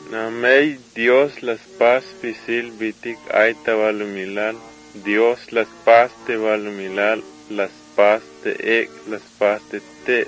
Namei Dios las paz pisil bitik aita valumilal. Dios las paz te valumilal. Las paz te ek, las paz te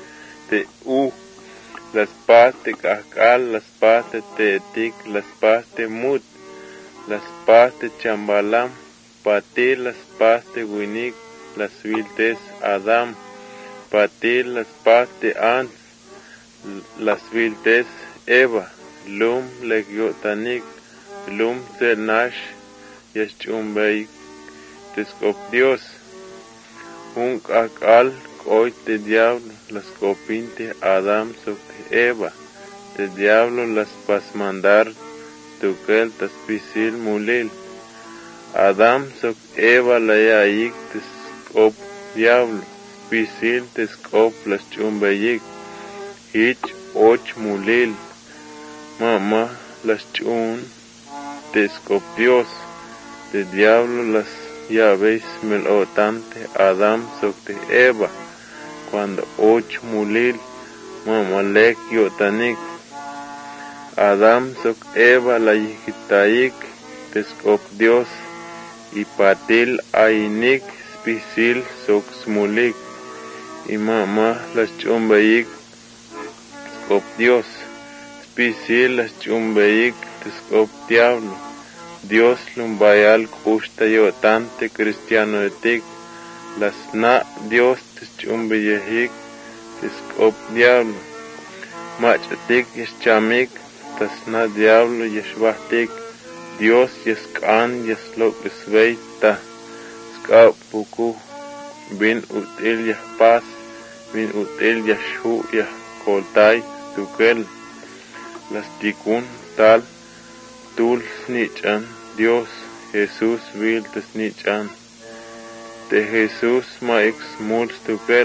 las paz te kakal, las paz te etik, las paz te mut, las paz te chambalam, patir las paz te winik, las viltes Adam, patir las paz te ans, las viltes Eva, lum legiotanik, lum zelnash, yaschumbei, tescop Dios, un kakal, hoy te diablo, las copinte Adam sobre Eva, te diablo las pasmandar, tukel tas pisil mulil, Adam sobre Eva la yaik tescop diablo, pisil tescop las chumbeyik, hich och mulil, mama las chun tescop Dios, te diablo las llaves melotante Adam sobre Eva, cuando och mulil, mamalek yotanik, Adam sok Eva la yikitaik, tescop Dios, y patil ainik, spisil sok smulik, y mama las chumbayik, tescop Dios, spisil las chumbayik, tescop diablo, Dios lumbayal kushta yotante cristiano etik, las na Dios chumbayik, tescop diablo, machatik yeschamik, tas na diablo yeshvahtik, Dios yeskan yeslok esveita, skap puku, bin util yahpas, bin util yashu yahkoltai, tukel, las tikun tal, tul snichan, Dios, Jesús vil tesnichan, de Jesús maix muls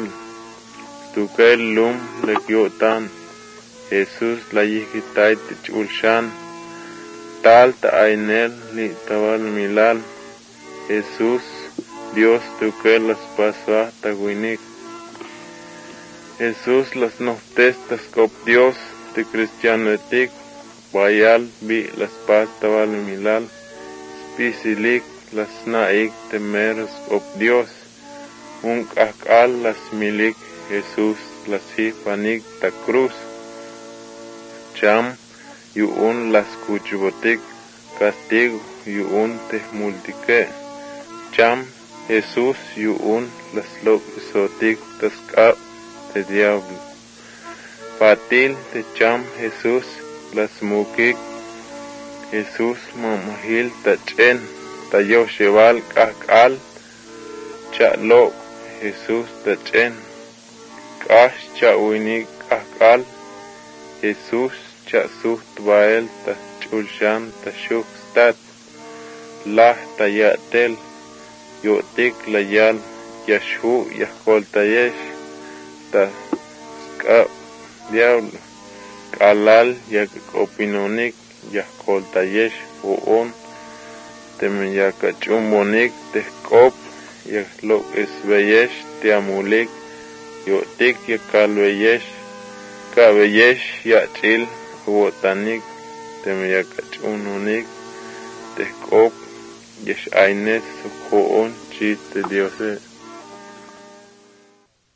tukel lum legiotan, Jesús la yikitai tichulshan, tal ta ainel li tabal milal, Jesús, Dios tukel las pasua taguinik, Jesús las noftestas cop Dios, de cristiano etik, bayal bi las pas tabal milal, spisilik las naik temeros cop Dios, un kakal las milik, Jesús las hipanik ta cruz, cham yuun las kuchubotik, castigo yuun te multique, cham Jesús yuun las loquisotik tascap de diablo, patil te cham Jesús las mukik, Jesús mamahil tachen, tayo sheval kakal, chalo Jesús tachen, kash chawinik kakal, Jesús chasuh tbael ta chulshan ta shuk stat, lah tayatel, yotik layal, yashu yahkol tayesh, ta skap diablo, kalal yak opinonik, yahkol tayesh, uon, tem yakachumbonik, tehkop, yaklok esbeyesh, tiamulik, yotik yakalbeyesh, kabeyesh yachil, wotanik, tem yakachununik, tehkop, yesh aines, sukoon, chiste Dios.